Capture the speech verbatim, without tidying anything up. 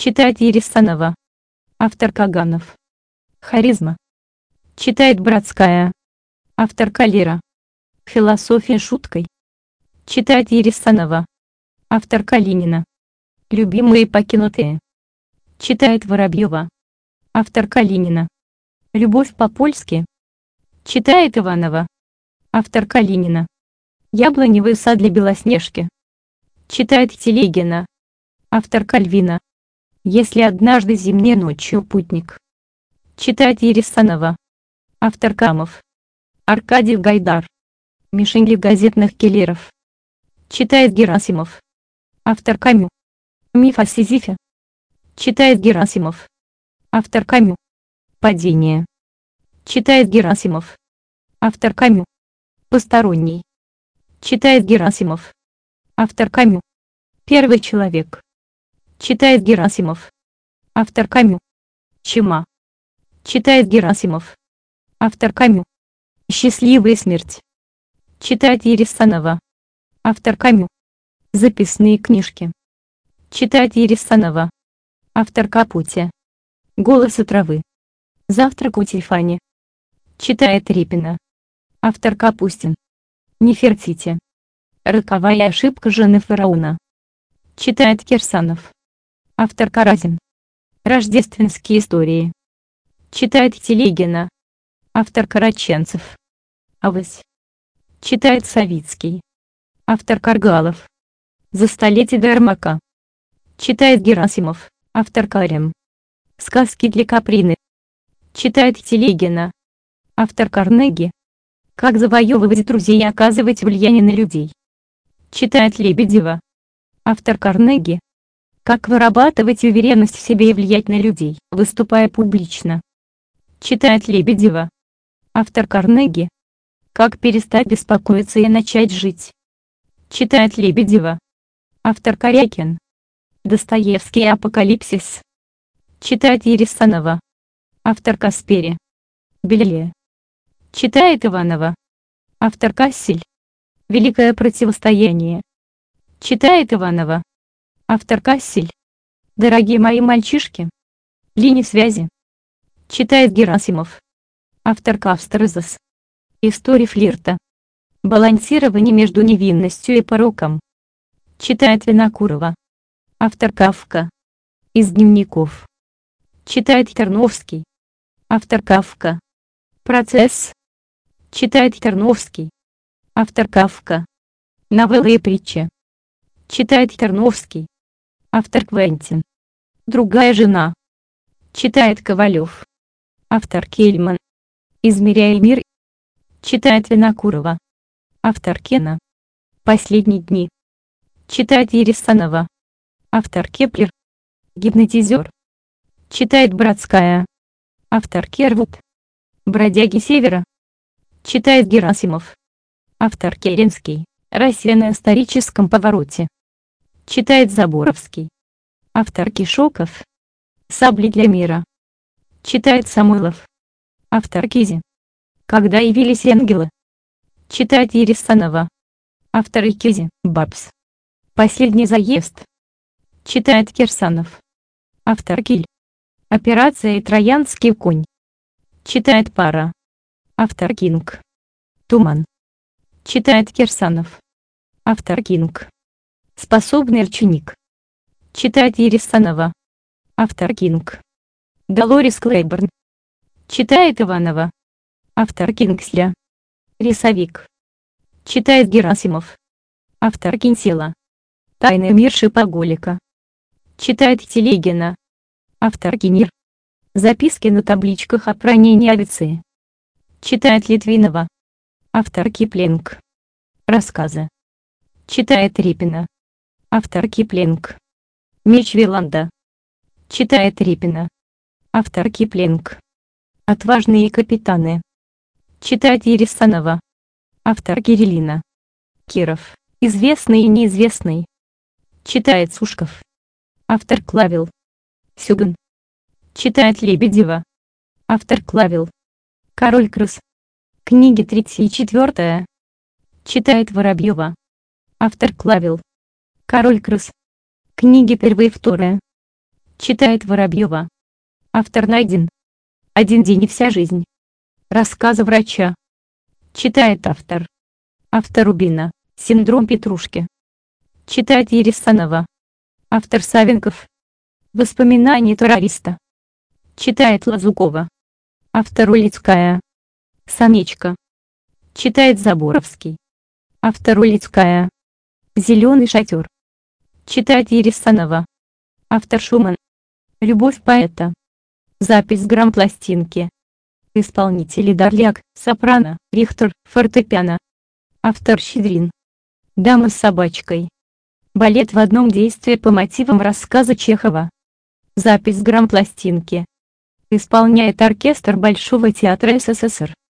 Читает Ересанова. Автор Каганов. Харизма. Читает Братская. Автор Калира. Философия шуткой. Читает Ересанова. Автор Калинина. Любимые покинутые. Читает Воробьева. Автор Калинина. Любовь по-польски. Читает Иванова. Автор Калинина. Яблоневый сад для Белоснежки. Читает Телегина. Автор Кальвина. Если однажды зимней ночью путник. Читает Ересанова. Автор Камов. Аркадий Гайдар. Мишень для газетных киллеров. Читает Герасимов. Автор Камю. Миф о Сизифе. Читает Герасимов. Автор Камю. Падение. Читает Герасимов. Автор Камю. Посторонний. Читает Герасимов. Автор Камю. Первый человек. Читает Герасимов. Автор Камю. Чума. Читает Герасимов. Автор Камю. Счастливая смерть. Читает Ересанова. Автор Камю. Записные книжки. Читает Ересанова. Автор Капути. Голосы травы. Завтрак у Тифани. Читает Репина. Автор Капустин. Нефертити. Роковая ошибка жены фараона. Читает Кирсанов. Автор Каразин. Рождественские истории. Читает Телегина. Автор Караченцев. Авось. Читает Савицкий. Автор Каргалов. За столетие до Ермака. Читает Герасимов. Автор Карем. Сказки для Каприны. Читает Телегина. Автор Карнеги. Как завоевывать друзей и оказывать влияние на людей. Читает Лебедева. Автор Карнеги. Как вырабатывать уверенность в себе и влиять на людей, выступая публично. Читает Лебедева. Автор Карнеги. Как перестать беспокоиться и начать жить. Читает Лебедева. Автор Корякин. Достоевский «Апокалипсис». Читает Ересанова. Автор Каспери. Белле. Читает Иванова. Автор Кассель. Великое противостояние. Читает Иванова. Автор Кассель. Дорогие мои мальчишки. Линии связи. Читает Герасимов. Автор Кавстерзас. История флирта. Балансирование между невинностью и пороком. Читает Винокурова. Автор Кафка. Из дневников. Читает Терновский. Автор Кафка. Процесс. Читает Терновский. Автор Кафка. Новеллы и притчи. Читает Терновский. Автор Квентин. Другая жена. Читает Ковалев. Автор Кельман. Измеряя мир. Читает Винокурова. Автор Кена. Последние дни. Читает Ересанова. Автор Кеплер. Гипнотизер. Читает Братская. Автор Кервуд. Бродяги Севера. Читает Герасимов. Автор Керенский. Россия на историческом повороте. Читает Заборовский. Автор Кишоков. Сабли для мира. Читает Самойлов. Автор Кизи. Когда явились ангелы. Читает Ересанова. Автор Кизи. Бабс. Последний заезд. Читает Кирсанов. Автор Киль. Операция Троянский конь. Читает Пара. Автор Кинг. Туман. Читает Кирсанов. Автор Кинг. Способный ученик. Читает Ересанова. Автор Кинг. Долорес Клейборн. Читает Иванова. Автор Кингсля. Рисовик. Читает Герасимов. Автор Кинсела. Тайный мир шипоголика. Читает Телегина. Автор Кинир. Записки на табличках о пранении овцы. Читает Литвинова. Автор Киплинг. Рассказы. Читает Репина. Автор Киплинг. Меч Виланда. Читает Репина. Автор Киплинг. Отважные капитаны. Читает Ересанова. Автор Кириллина. Киров. Известный и неизвестный. Читает Сушков. Автор Клавел. Сюган. Читает Лебедева. Автор Клавел. Король крыс. Книги третья и четвертая. Читает Воробьева. Автор Клавел. Король крыс. Книги первая и вторая. Читает Воробьева. Автор найден. Один день и вся жизнь. Рассказы врача. Читает автор. Автор Рубина. Синдром Петрушки. Читает Ересанова. Автор Савенков. Воспоминания террориста. Читает Лазукова. Автор Улицкая. Самечка. Читает Заборовский. Автор Улицкая. Зеленый шатер. Читает Ересанова. Автор Шуман. Любовь поэта. Запись грампластинки. Исполнители Дарляк, сопрано, Рихтер, фортепиано. Автор Щедрин. Дама с собачкой. Балет в одном действии по мотивам рассказа Чехова. Запись грампластинки. Исполняет оркестр Большого театра СССР.